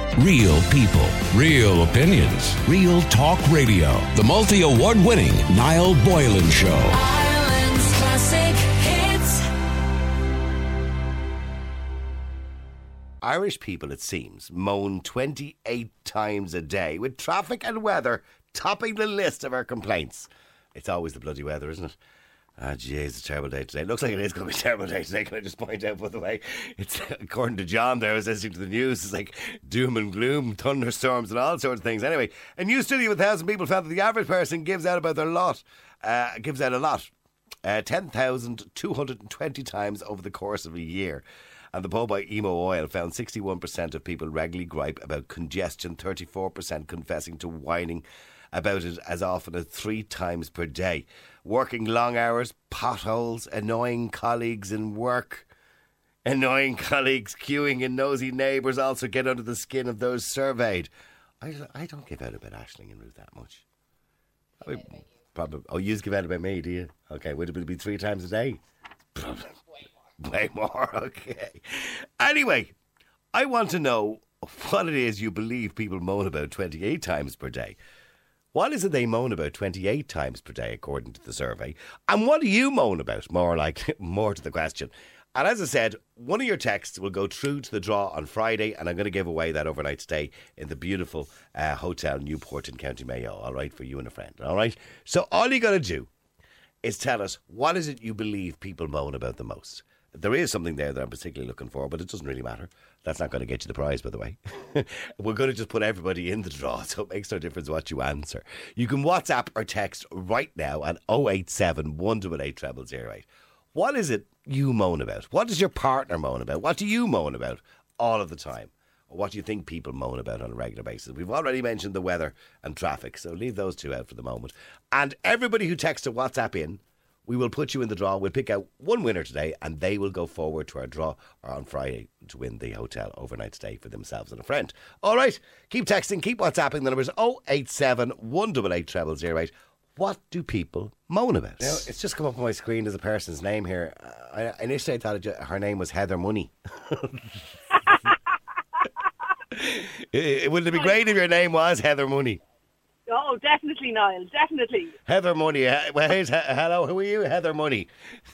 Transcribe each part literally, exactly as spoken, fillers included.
Real people, real opinions, real talk radio. The multi-award winning Niall Boylan Show. Ireland's classic hits. Irish people, it seems, moan twenty-eight times a day, with traffic and weather topping the list of our complaints. It's always the bloody weather, isn't it? Ah, jeez, it's a terrible day today. It looks like it is going to be a terrible day today. Can I just point out, by the way, it's according to John there, I was listening to the news, it's like doom and gloom, thunderstorms and all sorts of things. Anyway, a new study of a thousand people found that the average person gives out about their lot, uh, gives out a lot, uh, ten thousand two hundred twenty times over the course of a year. And the poll by Emo Oil found sixty-one percent of people regularly gripe about congestion, thirty-four percent confessing to whining about it as often as three times per day. Working long hours, potholes, annoying colleagues in work, annoying colleagues, queuing and nosy neighbours also get under the skin of those surveyed. I, I don't give out about Aisling and Ruth that much. I mean, probably. Oh, you give out about me, do you? Okay, would it be three times a day? Probably. Way more, okay. Anyway, I want to know what it is you believe people moan about twenty-eight times per day. What is it they moan about twenty-eight times per day, according to the survey? And what do you moan about? More like, more to the question. And as I said, one of your texts will go through to the draw on Friday, and I'm going to give away that overnight stay in the beautiful uh, Hotel Newport in County Mayo, all right, for you and a friend, all right? So all you got to do is tell us, what is it you believe people moan about the most? There is something there that I'm particularly looking for, but it doesn't really matter. That's not going to get you the prize, by the way. We're going to just put everybody in the draw, so it makes no difference what you answer. You can WhatsApp or text right now at oh eight seven, one eight eight, zero zero zero eight. What is it you moan about? What does your partner moan about? What do you moan about all of the time? Or what do you think people moan about on a regular basis? We've already mentioned the weather and traffic, so leave those two out for the moment. And everybody who texts a WhatsApp in, we will put you in the draw. We'll pick out one winner today, and they will go forward to our draw on Friday to win the hotel overnight stay for themselves and a friend. All right, keep texting, keep WhatsApping. The number is oh eight seven, one eight eight, zero zero zero eight. What do people moan about? Now, it's just come up on my screen as a person's name here. Uh, I, initially I thought it, her name was Heather Money. it, it, would it be great if your name was Heather Money? Oh, definitely, Niall, definitely. Heather Money. Well, here's, hello, who are you? Heather Money.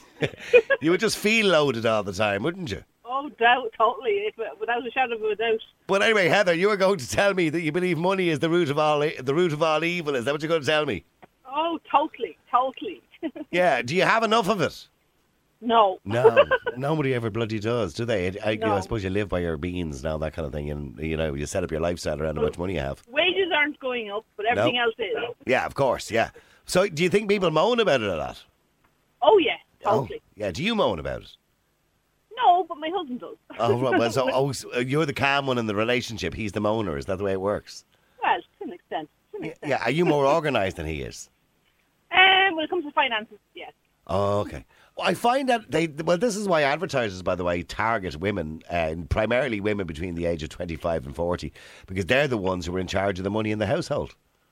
You would just feel loaded all the time, wouldn't you? Oh, doubt, totally, without a shadow of a doubt. But anyway, Heather, you were going to tell me that you believe money is the root of all the root of all evil. Is that what you're going to tell me? Oh, totally, totally. Yeah, do you have enough of it? No. No, nobody ever bloody does, do they? I, No. you know, I suppose you live by your beans now, that kind of thing, and you know, you set up your lifestyle around how much money you have. Wages aren't going up, but everything No. else is. Yeah, of course, yeah. So do you think people moan about it a lot? Oh, yeah, totally. Oh, yeah, do you moan about it? No, but my husband does. Oh, right, well, so oh, so you're the calm one in the relationship, he's the moaner, is that the way it works? Well, to an extent. To an extent. Yeah, are you more organised than he is? Um, when it comes to finances, yes. Oh, okay. Well, I find that they, well, this is why advertisers, by the way, target women, and primarily women between the age of twenty-five and forty, because they're the ones who are in charge of the money in the household.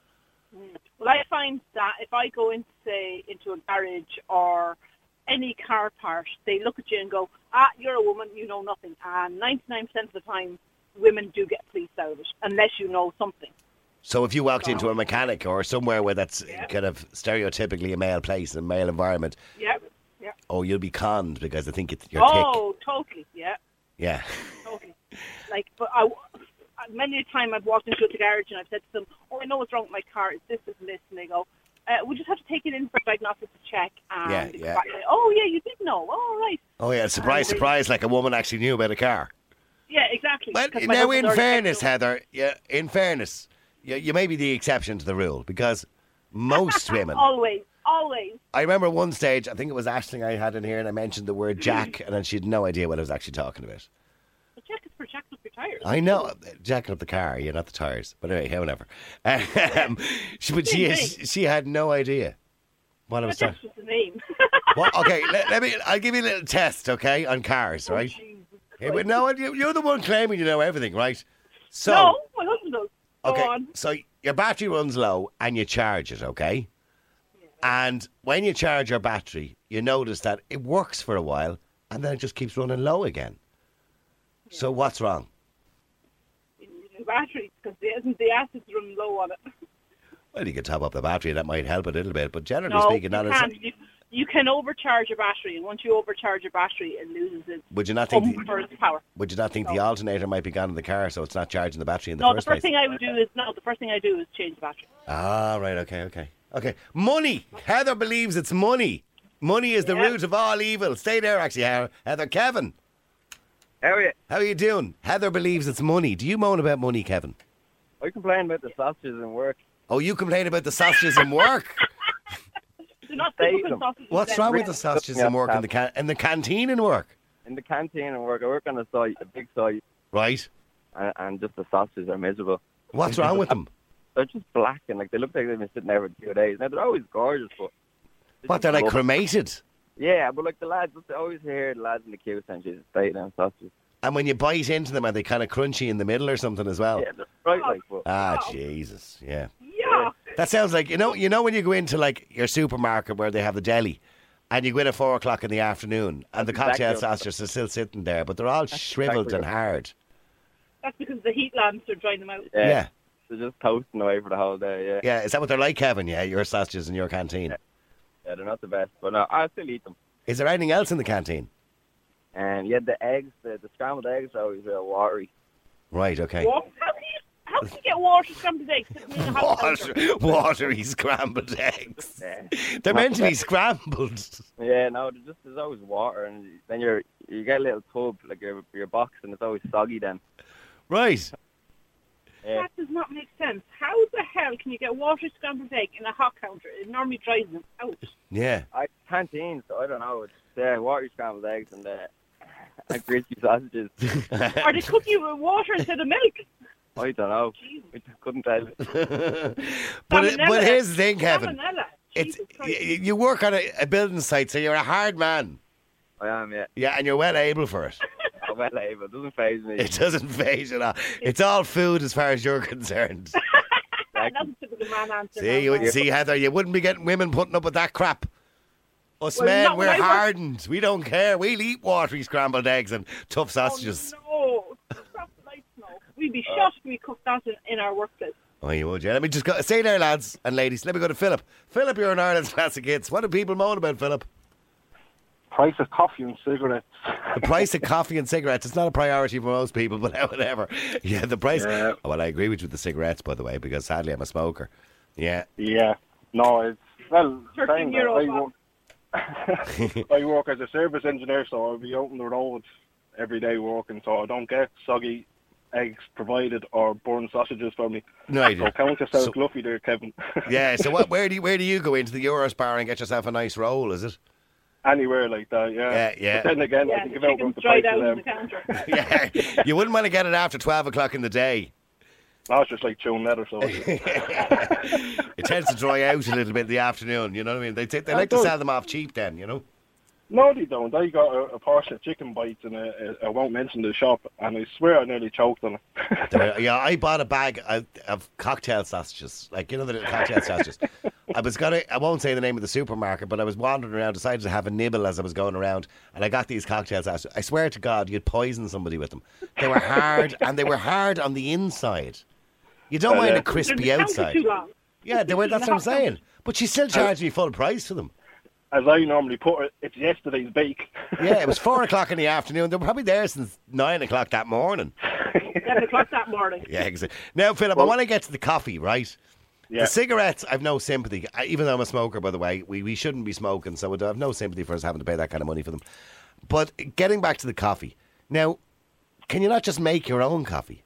Well, I find that if I go into, say, into a garage or any car part, they look at you and go, ah, you're a woman, you know nothing. And ninety-nine percent of the time, women do get pleased out of it, unless you know something. So if you walked into a mechanic or somewhere where that's Yeah. kind of stereotypically a male place and male environment, Yeah, yeah. oh, you'll be conned because they think it's, you're Oh, thick. totally, yeah, Yeah. totally. Like, but I, many a time I've walked into the garage and I've said to them, oh, I know what's wrong with my car, it's this, this, and this, and they go, uh, we just have to take it in for diagnostics to check. And Yeah, they come yeah. back and say, oh, yeah, you did know, oh, right. Oh, yeah, surprise, And they- surprise, like a woman actually knew about a car. Yeah, exactly. Well, 'cause my now, husband in already fairness, said so. Heather, yeah, in fairness, you, you may be the exception to the rule because most women. Always, always. I remember one stage, I think it was Aisling I had in here, and I mentioned the word jack, and then she had no idea what I was actually talking about. The check is for jacking up your tires. I know, jacking up the car, yeah, not the tyres. But anyway, whatever. Um, she, but she, she had no idea what I was But that's talking. just the name. Well, okay, let, let me. I'll give you a little test, okay, on cars, right? Jesus Yeah, but Christ. no, you, you're the one claiming you know everything, right? So, No, my husband does. Go okay, on. so your battery runs low and you charge it, okay? And when you charge your battery, you notice that it works for a while and then it just keeps running low again. So what's wrong? You new batteries because the, the acid's running low on it. Well, you could top up the battery. That might help a little bit. But generally No, speaking, you not can't. as, You, you can overcharge a battery, and once you overcharge a battery, it loses its would you not think? pump The, for its power. would you not think the No. alternator might be gone in the car, so it's not charging the battery in the No, the first first place? thing I would do is no. The first thing I do is change the battery. Ah, right. Okay. Okay. Okay. Money. Heather believes it's money. Money is the Yeah. root of all evil. Stay there, actually, Heather. Heather, Kevin. How are you? How are you doing? Heather believes it's money. Do you moan about money, Kevin? I complain about the sausages in work. Oh, you complain about the sausages in work. Do not Save cook them. sausages. What's then. wrong with the sausages in work in the can- in the canteen in work? In the canteen in work, I work on a site, a big site, Right. and, and just the sausages are miserable. What's wrong with them? They're just black and like they look like they've been sitting there for two days. Now they're always gorgeous, but What, they're like rubbish. cremated? Yeah, but like the lads, I always hear the lads in the queue saying, "Jesus, stay down sausages." And when you bite into them, are they kind of crunchy in the middle or something as well? Yeah, they're right, like, but Ah, Jesus, yeah. Yeah. That sounds like, you know, you know when you go into like your supermarket where they have the deli, and you go in at four o'clock in the afternoon, and the That's cocktail exactly what- sausages are still sitting there, but they're all shriveled exactly and hard. That's because the heat lamps are drying them out. yeah, Yeah. they're just toasting away for the whole day. Yeah, Yeah, is that what they're like, Kevin? Yeah, your sausages in your canteen. yeah, they're not the best, but no, I still eat them. Is there anything else in the canteen? And yeah, the eggs, the, the scrambled eggs are always real watery. Right, okay. Water, how can you how can you get water scrambled eggs sitting in a hot counter? Water, watery scrambled eggs. Yeah, They're meant to be scrambled. yeah, no, there's just there's always water, and then you're you get a little tub like your your box, and it's always soggy then. Right. Yeah. That does not make sense. How the hell can you get water scrambled egg in a hot counter? It normally dries them out. Yeah. I canteen, so I don't know. It's uh, watery scrambled eggs and uh, and crispy sausages. Are they cooking you with water instead of milk? I don't know. Jesus. I just couldn't tell you. but, it, Salmonella. but here's the thing, Kevin. Salmonella. It's Jesus y- Christ. you work on a, a building site, so you're a hard man. I am, yeah. Yeah, and you're well able for it. I'm well able. It doesn't phase me. It doesn't phase you at all. It's all food as far as you're concerned. That's a typical man answer. See, now, you man. see, Heather, you wouldn't be getting women putting up with that crap. Us Well, men, not we're when I work- hardened. We don't care. We'll eat watery scrambled eggs and tough sausages. Oh, no. Stop the lights now. We'd be shocked if we cooked that in, in our workplace. Oh, you would, yeah. Let me just go. Stay there, lads and ladies. Let me go to Philip. Philip, you're in Ireland's classic hits. What do people moan about, Philip? Price of coffee and cigarettes. The price of coffee and cigarettes. It's not a priority for most people, but whatever. Yeah, the price. Yeah. Oh, well, I agree with you with the cigarettes, by the way, because sadly I'm a smoker. Yeah. Yeah. No, it's, well, thirteen saying that, euro I box. work, I work as a service engineer, so I'll be out on the road every day working, so I don't get soggy eggs provided or burnt sausages for me. No, I So do. count yourself So- lucky there, Kevin. Yeah, so what, where do you, where do you go into the Euros bar and get yourself a nice roll, is it? Anywhere like that, yeah. Yeah, yeah. But then again, I Yeah, think the about chicken's the dried price out of on the them. counter. Yeah. You wouldn't want to get it after twelve o'clock in the day. No, it's just like chewing leather, so. It tends to dry out a little bit in the afternoon, you know what I mean? They, t- they like to does. sell them off cheap then, you know? No, they don't. I got a, a portion of chicken bites, and a, a, I won't mention the shop, and I swear I nearly choked on it. They were- yeah, I bought a bag of, of cocktail sausages, like, you know, the little cocktail sausages. I was gonna, I won't say the name of the supermarket, but I was wandering around, decided to have a nibble as I was going around, and I got these cocktail sausages. I swear to God, you'd poison somebody with them. They were hard, and they were hard on the inside. You don't Well, mind yeah. a crispy The counter outside. too long. Yeah, they were, that's what I'm saying. But she still charged me full price for them. As I normally put it, it's yesterday's bake. Yeah, it was four o'clock in the afternoon. They were probably there since nine o'clock that morning. Seven o'clock that morning. Yeah, exactly. Now, Philip, I Well- want to get to the coffee, right? Yeah. The cigarettes, I've no sympathy. I, even though I'm a smoker, by the way, we, we shouldn't be smoking, so I have no sympathy for us having to pay that kind of money for them. But getting back to the coffee, now, can you not just make your own coffee?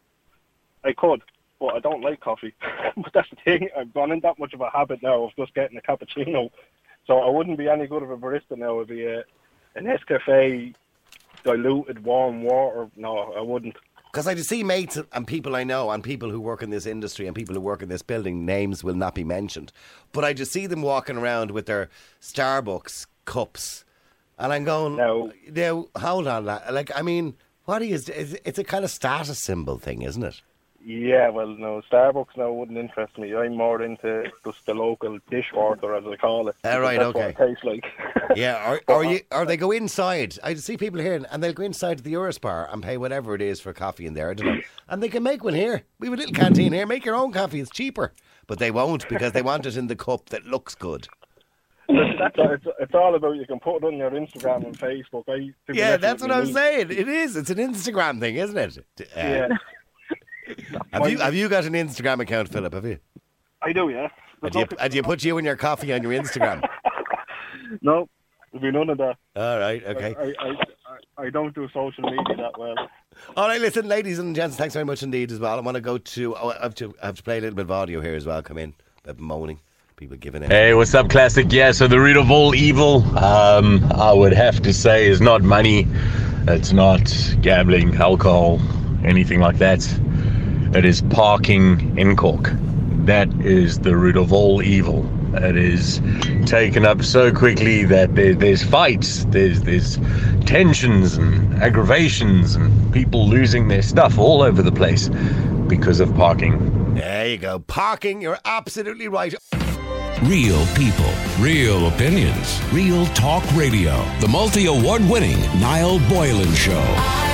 I could, but I don't like coffee. But that's the thing. I've gone in that much of a habit now of just getting a cappuccino. So I wouldn't be any good of a barista now. It'd be a, an Nescafe diluted warm water. No, I wouldn't. Because I see mates and people I know and people who work in this industry and people who work in this building, names will not be mentioned. But I just see them walking around with their Starbucks cups. And I'm going, No. now, hold on. la- Like, I mean, what is, is it's a kind of status symbol thing, isn't it? Yeah, well, no, Starbucks now wouldn't interest me. I'm more into just the local dishwater, as they call it. Ah, right, That's okay. what it tastes like. Yeah, or, or, you, or they go inside. I see people here and they'll go inside to the Eurospar and pay whatever it is for coffee in there, I don't know. And they can make one here. We have a little canteen here. Make your own coffee. It's cheaper. But they won't because they want it in the cup that looks good. That's, it's, it's all about, you can put it on your Instagram and Facebook. I Yeah, that's what I'm saying. It is. It's an Instagram thing, isn't it? Uh, Yeah. Have you have you got an Instagram account, Philip? Have you? I do, yeah. And do you, and do you put you and your coffee on your Instagram? No, there'll be none of that. All right, okay. I, I, I, I don't do social media that well. All right, listen, ladies and gents, thanks very much indeed as well. I want to go to, oh, I have to, I have to play a little bit of audio here as well. Come in, a bit moaning, people giving in. Hey, what's up, Classic? Yeah, so the root of all evil, um, I would have to say, is not money. It's not gambling, alcohol, anything like that. It is parking in Cork. That is the root of all evil. It is taken up so quickly that there, there's fights, there's there's tensions and aggravations and people losing their stuff all over the place because of parking. There you go. Parking, you're absolutely right. Real people, real opinions, real talk radio. The multi-award winning Niall Boylan Show.